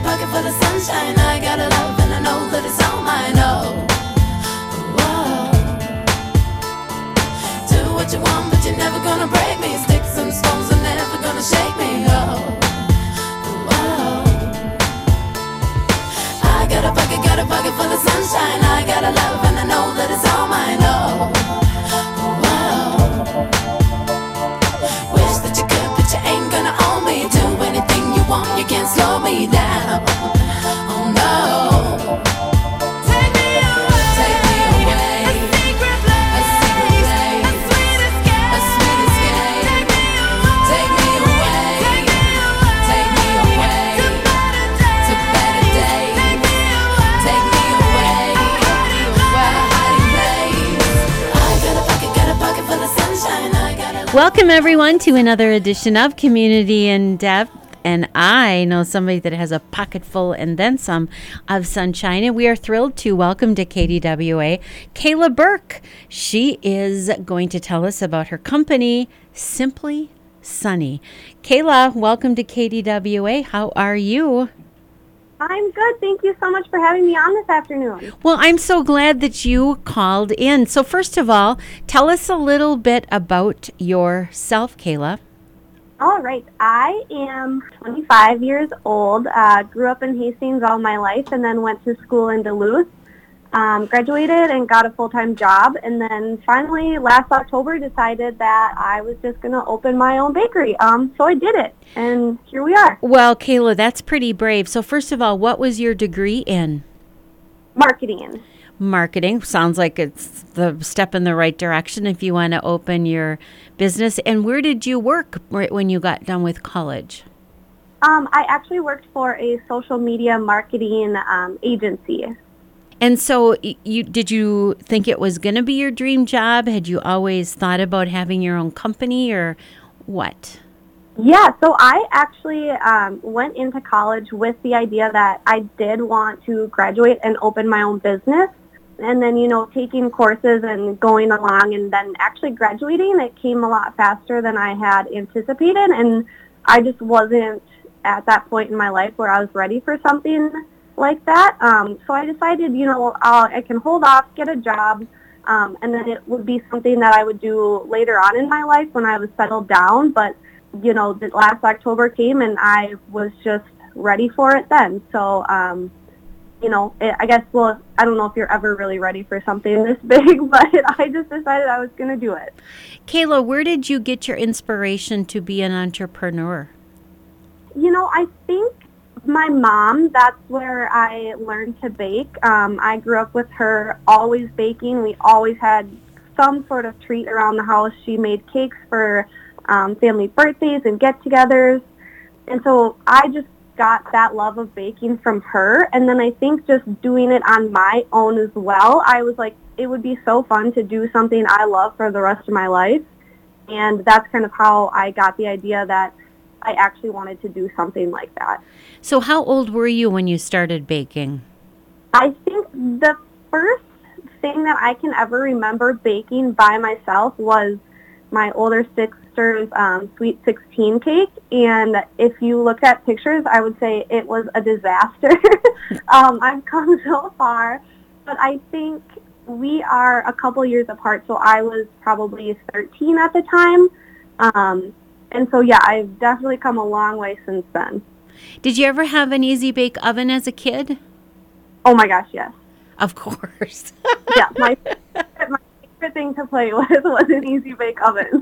pocket full of sunshine. I got a love and I know that it's all mine. Oh, whoa. Do what you want, but you're never gonna break me. Sticks and stones are never gonna shake me. Oh, whoa. I got a pocket full of sunshine. I got a love and I know that it's all mine. Oh, whoa. Wish that you could, but you ain't gonna own me. Do anything you want, you can't slow me down. Oh no. Take me away. A secret place. A sweet escape. A sweet escape. Take me away. Take me away. To better days. Take me away. Where a hiding place. I got a pocket full of sunshine. I got a Welcome, everyone, to another edition of Community in Depth. And I know somebody that has a pocket full and then some of sunshine. And we are thrilled to welcome to KDWA Kayla Burke. She is going to tell us about her company, Simply Sunny. Kayla, welcome to KDWA. How are you? I'm good. Thank you so much for having me on this afternoon. Well, I'm so glad that you called in. So first of all, tell us a little bit about yourself, Kayla. All right. I am 25 years old, grew up in Hastings all my life, and then went to school in Duluth, graduated and got a full-time job, and then finally last October decided that I was just going to open my own bakery. So I did it, and here we are. Well, Kayla, that's pretty brave. So first of all, what was your degree in? Marketing. Marketing. Sounds like it's the step in the right direction if you want to open your business. And where did you work right when you got done with college? I actually worked for a social media marketing agency. And so did you think it was going to be your dream job? Had you always thought about having your own company or what? Yeah, so I actually went into college with the idea that I did want to graduate and open my own business. And then, taking courses and going along and then actually graduating, it came a lot faster than I had anticipated. And I just wasn't at that point in my life where I was ready for something like that. So I decided, I can hold off, get a job, and then it would be something that I would do later on in my life when I was settled down. But, the last October came and I was just ready for it then. So, I guess, I don't know if you're ever really ready for something this big, but I just decided I was going to do it. Kayla, where did you get your inspiration to be an entrepreneur? I think my mom, that's where I learned to bake. I grew up with her always baking. We always had some sort of treat around the house. She made cakes for family birthdays and get-togethers. And so I just got that love of baking from her. And then I think just doing it on my own as well, I was like, it would be so fun to do something I love for the rest of my life. And that's kind of how I got the idea that I actually wanted to do something like that. So how old were you when you started baking? I think the first thing that I can ever remember baking by myself was my older sister's Sweet 16 cake. And if you looked at pictures, I would say it was a disaster. I've come so far, but I think we are a couple years apart, so I was probably 13 at the time. And so, yeah, I've definitely come a long way since then. Did you ever have an Easy Bake Oven as a kid? Oh, my gosh, yes. Of course. Yeah, my favorite thing to play with was an Easy Bake Oven.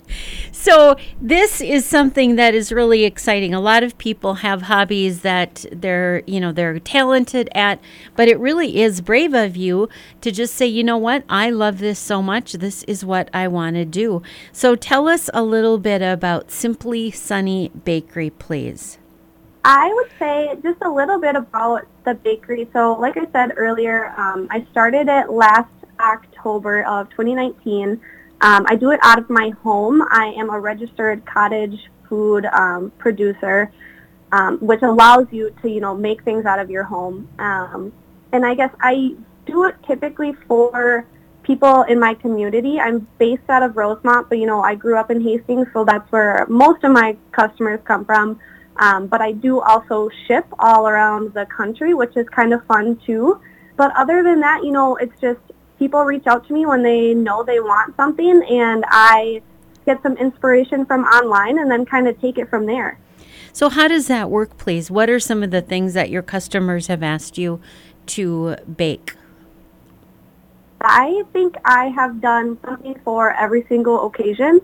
So this is something that is really exciting. A lot of people have hobbies that they're talented at, but it really is brave of you to just say, you know what, I love this so much. This is what I want to do. So tell us a little bit about Simply Sunny Bakery, please. I would say just a little bit about the bakery. So like I said earlier, I started it last October of 2019. I do it out of my home. I am a registered cottage food producer, which allows you to, make things out of your home. And I guess I do it typically for people in my community. I'm based out of Rosemont, but, I grew up in Hastings, so that's where most of my customers come from. But I do also ship all around the country, which is kind of fun too. But other than that, it's just people reach out to me when they know they want something, and I get some inspiration from online and then kind of take it from there. So how does that work, please? What are some of the things that your customers have asked you to bake? I think I have done something for every single occasion.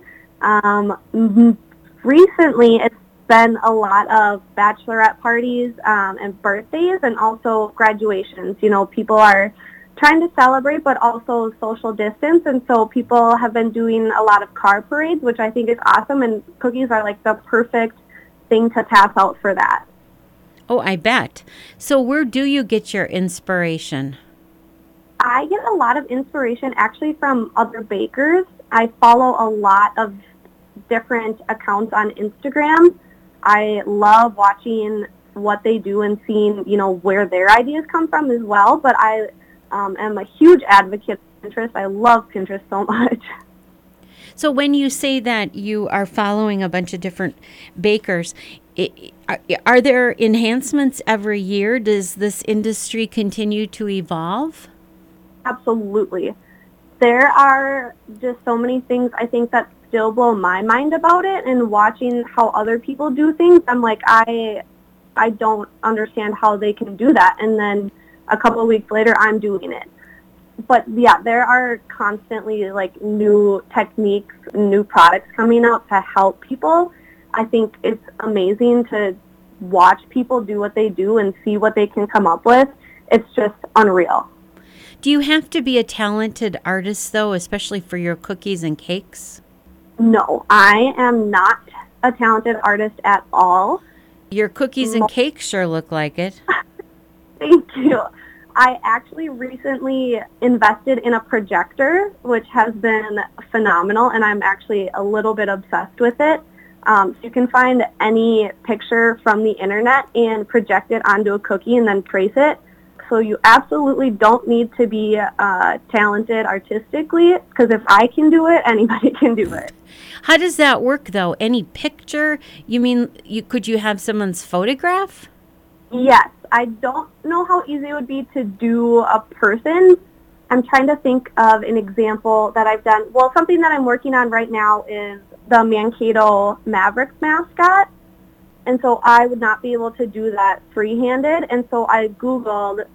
Recently, it's been a lot of bachelorette parties and birthdays, and also graduations. People are trying to celebrate, but also social distance, and so people have been doing a lot of car parades, which I think is awesome, and cookies are like the perfect thing to pass out for that. Oh, I bet. So where do you get your inspiration? I get a lot of inspiration actually from other bakers. I follow a lot of different accounts on Instagram. I love watching what they do and seeing, where their ideas come from as well. But I am a huge advocate of Pinterest. I love Pinterest so much. So when you say that you are following a bunch of different bakers, are there enhancements every year? Does this industry continue to evolve? Absolutely. There are just so many things I think that still blow my mind about it, and watching how other people do things, I'm like, I don't understand how they can do that. And then a couple of weeks later, I'm doing it. But yeah, there are constantly like new techniques, new products coming out to help people. I think it's amazing to watch people do what they do and see what they can come up with. It's just unreal. Do you have to be a talented artist, though, especially for your cookies and cakes? No, I am not a talented artist at all. Your cookies and cakes sure look like it. Thank you. I actually recently invested in a projector, which has been phenomenal, and I'm actually a little bit obsessed with it. So you can find any picture from the internet and project it onto a cookie and then trace it. So you absolutely don't need to be talented artistically, because if I can do it, anybody can do it. How does that work, though? Any picture? You mean could you have someone's photograph? Yes. I don't know how easy it would be to do a person. I'm trying to think of an example that I've done. Well, something that I'm working on right now is the Mankato Mavericks mascot. And so I would not be able to do that free-handed. And so I Googled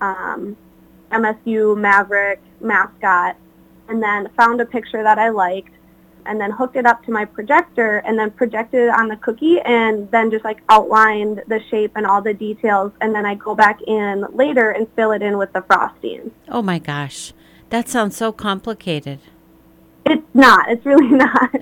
MSU Maverick mascot and then found a picture that I liked and then hooked it up to my projector and then projected it on the cookie and then just like outlined the shape and all the details. And then I go back in later and fill it in with the frosting. Oh my gosh. That sounds so complicated. It's not. It's really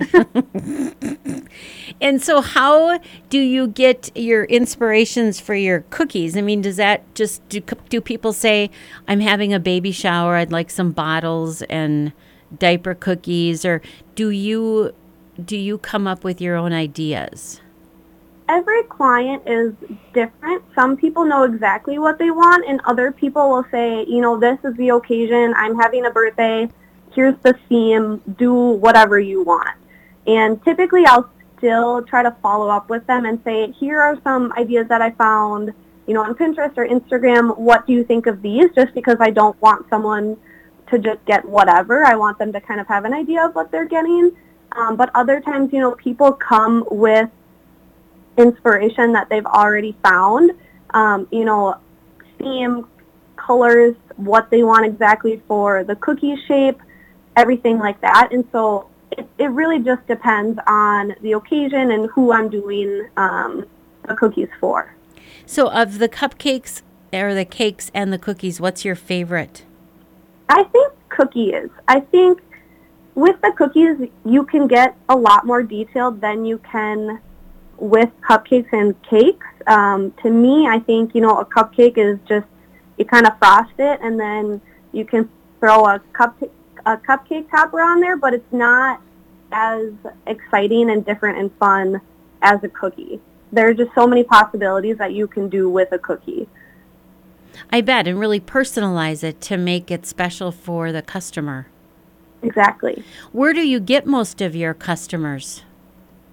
not. And so how do you get your inspirations for your cookies? I mean, does that just, do people say, I'm having a baby shower, I'd like some bottles and diaper cookies, or do you come up with your own ideas? Every client is different. Some people know exactly what they want, and other people will say, this is the occasion, I'm having a birthday, here's the theme, do whatever you want. And typically I'll still try to follow up with them and say, here are some ideas that I found, on Pinterest or Instagram. What do you think of these? Just because I don't want someone to just get whatever. I want them to kind of have an idea of what they're getting. But other times, people come with inspiration that they've already found, theme, colors, what they want exactly for the cookie shape, everything like that. And so it really just depends on the occasion and who I'm doing the cookies for. So of the cupcakes or the cakes and the cookies, what's your favorite? I think cookies. I think with the cookies, you can get a lot more detailed than you can with cupcakes and cakes. To me, I think, a cupcake is just, you kind of frost it and then you can throw a cupcake topper on there, but it's not as exciting and different and fun as a cookie. There are just so many possibilities that you can do with a cookie. I bet, and really personalize it to make it special for the customer. Exactly. Where do you get most of your customers?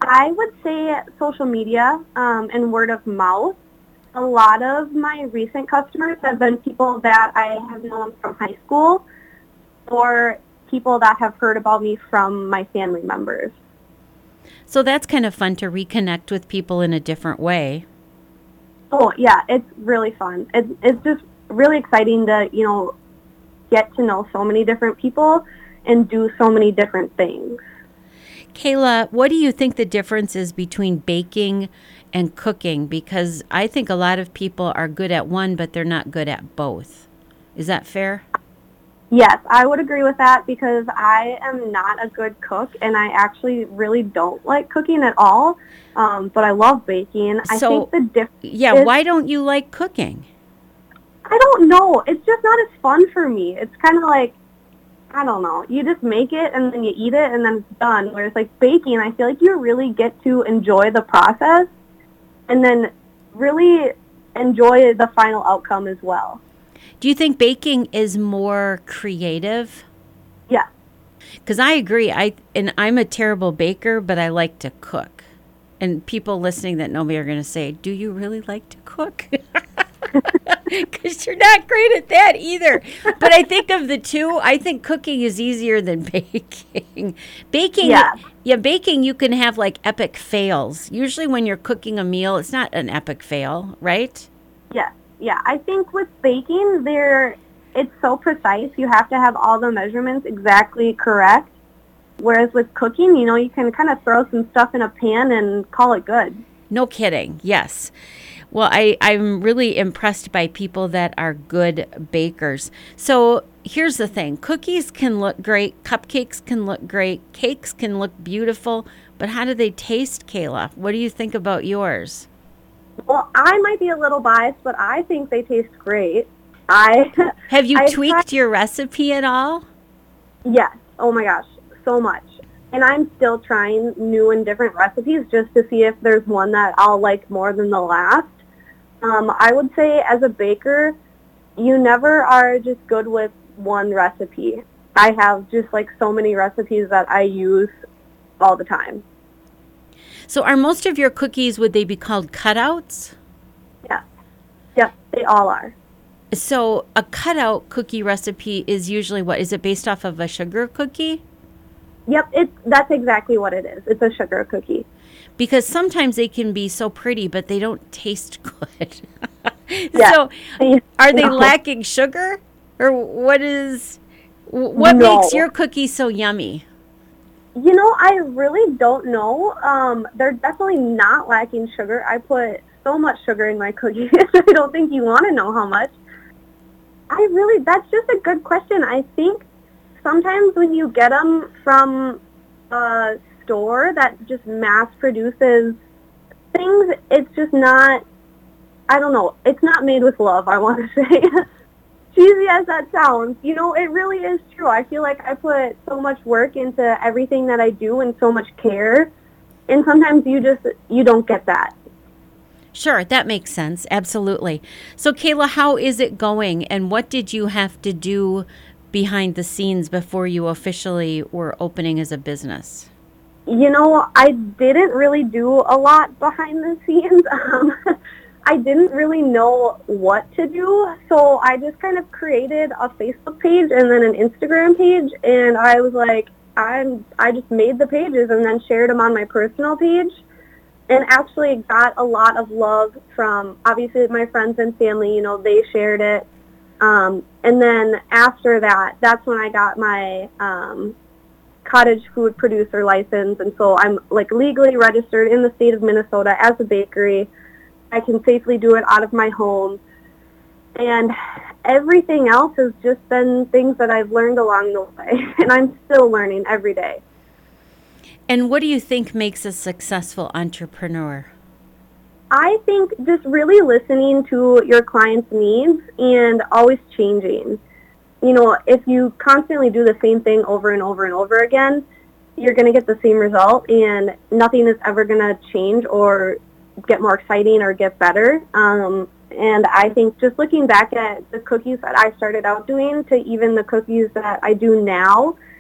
I would say social media and word of mouth. A lot of my recent customers have been people that I have known from high school or people that have heard about me from my family members. So that's kind of fun to reconnect with people in a different way. Oh, yeah, it's really fun. It's just really exciting to, get to know so many different people and do so many different things. Kayla, what do you think the difference is between baking and cooking? Because I think a lot of people are good at one, but they're not good at both. Is that fair? Yes, I would agree with that because I am not a good cook and I actually really don't like cooking at all. But I love baking. I So, think the difference yeah, is, why don't you like cooking? I don't know. It's just not as fun for me. It's kind of like, I don't know. You just make it and then you eat it and then it's done. Whereas like baking, I feel like you really get to enjoy the process and then really enjoy the final outcome as well. Do you think baking is more creative? Yeah. Because I agree. I'm a terrible baker, but I like to cook. And people listening that know me are going to say, "Do you really like to cook?" Because you're not great at that either. But I think of the two, I think cooking is easier than baking. Baking, Yeah. yeah, baking you can have like epic fails. Usually when you're cooking a meal, it's not an epic fail, right? Yeah. Yeah. I think with baking, it's so precise. You have to have all the measurements exactly correct. Whereas with cooking, you can kind of throw some stuff in a pan and call it good. No kidding. Yes. Well, I'm really impressed by people that are good bakers. So here's the thing. Cookies can look great. Cupcakes can look great. Cakes can look beautiful. But how do they taste, Kayla? What do you think about yours? Well, I might be a little biased, but I think they taste great. I Have you I've tweaked tried- your recipe at all? Yes. Oh my gosh, so much. And I'm still trying new and different recipes just to see if there's one that I'll like more than the last. I would say as a baker, you never are just good with one recipe. I have just like so many recipes that I use all the time. So are most of your cookies, would they be called cutouts? Yeah. Yes, they all are. So a cutout cookie recipe is usually what? Is it based off of a sugar cookie? Yep, that's exactly what it is. It's a sugar cookie. Because sometimes they can be so pretty, but they don't taste good. Yeah. So are they No. lacking sugar? Or what No. makes your cookie so yummy? I really don't know. They're definitely not lacking sugar. I put so much sugar in my cookies. I don't think you want to know how much. That's just a good question. I think sometimes when you get them from a store that just mass produces things, it's just not, I don't know, it's not made with love, I want to say. Cheesy as that sounds, it really is true. I feel like I put so much work into everything that I do and so much care, and sometimes you don't get that. Sure, that makes sense. Absolutely. So Kayla, how is it going and what did you have to do behind the scenes before you officially were opening as a business? I didn't really do a lot behind the scenes. I didn't really know what to do, so I just kind of created a Facebook page and then an Instagram page, and I was like, I just made the pages and then shared them on my personal page, and actually got a lot of love from, obviously, my friends and family. They shared it. And then after that, that's when I got my cottage food producer license, and so I'm legally registered in the state of Minnesota as a bakery. I can safely do it out of my home. And everything else has just been things that I've learned along the way, and I'm still learning every day. And what do you think makes a successful entrepreneur? I think just really listening to your clients' needs and always changing. If you constantly do the same thing over and over and over again, you're going to get the same result, and nothing is ever going to change or get more exciting or get better. And I think just looking back at the cookies that I started out doing to even the cookies that I do now,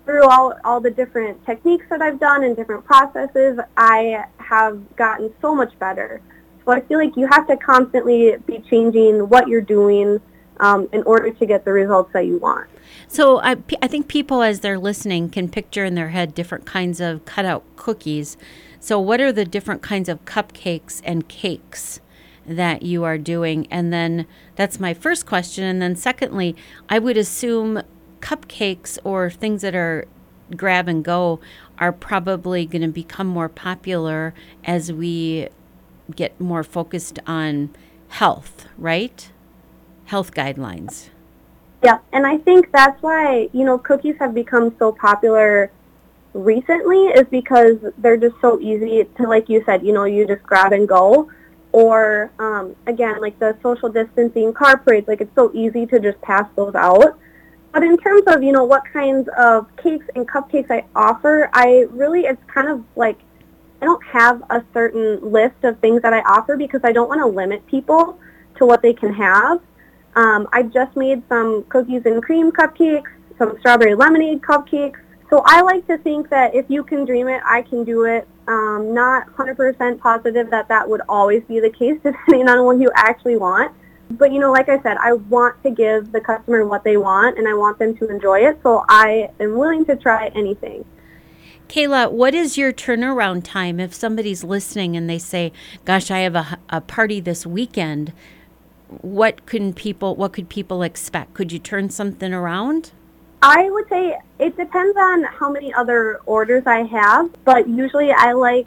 through all the different techniques that I've done and different processes, I have gotten so much better. So I feel like you have to constantly be changing what you're doing in order to get the results that you want. So I think people, as they're listening, can picture in their head different kinds of cutout cookies. So what are the different kinds of cupcakes and cakes that you are doing? And then that's my first question. And then secondly, I would assume cupcakes or things that are grab and go are probably going to become more popular as we get more focused on health, right? Health guidelines. Yeah, and I think that's why, cookies have become so popular recently, is because they're just so easy to, like you said, you just grab and go. Or, again, like the social distancing car parades, like it's so easy to just pass those out. But in terms of, what kinds of cakes and cupcakes I offer, it's kind of like, I don't have a certain list of things that I offer because I don't want to limit people to what they can have. I just made some cookies and cream cupcakes, some strawberry lemonade cupcakes. So I like to think that if you can dream it, I can do it. Not 100% positive that would always be the case, depending on what you actually want. But, like I said, I want to give the customer what they want, and I want them to enjoy it. So I am willing to try anything. Kayla, what is your turnaround time if somebody's listening and they say, gosh, I have a party this weekend? What could people expect? Could you turn something around? I would say it depends on how many other orders I have, but usually I like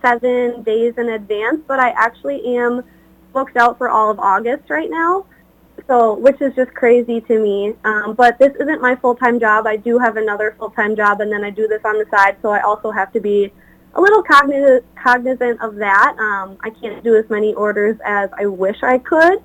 7 days in advance, but I actually am booked out for all of August right now, so which is just crazy to me. But this isn't my full-time job. I do have another full-time job, and then I do this on the side, so I also have to be a little cognizant of that. I can't do as many orders as I wish I could.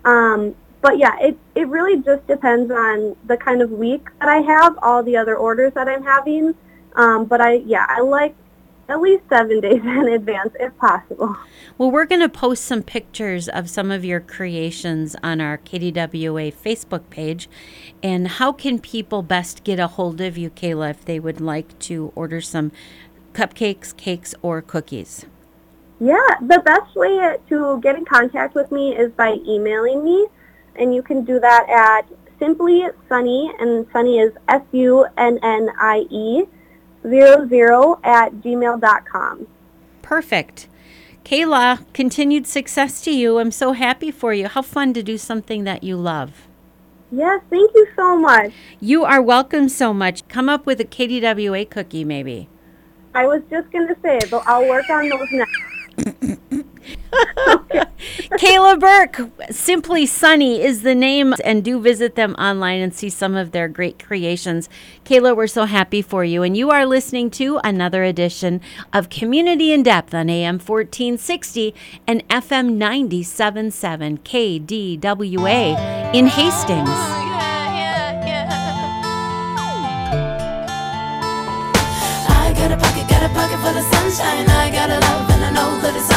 But yeah, it really just depends on the kind of week that I have, all the other orders that I'm having. But I like at least 7 days in advance if possible. Well, we're going to post some pictures of some of your creations on our KDWA Facebook page. And how can people best get a hold of you, Kayla, if they would like to order some cupcakes, cakes, or cookies? Yeah, the best way to get in contact with me is by emailing me, and you can do that at Simply Sunnie, and Sunnie is SUNNIE 00@gmail.com. Perfect. Kayla, continued success to you. I'm so happy for you. How fun to do something that you love. Yes, thank you so much. You are welcome so much. Come up with a KDWA cookie, maybe. I was just going to say, but I'll work on those next. Kayla Burke, Simply Sunnie is the name, and do visit them online and see some of their great creations. Kayla, we're so happy for you, and you are listening to another edition of Community in Depth on AM 1460 and FM 97.7 KDWA in Hastings. I got a pocket full of sunshine. I got a love and I know that it's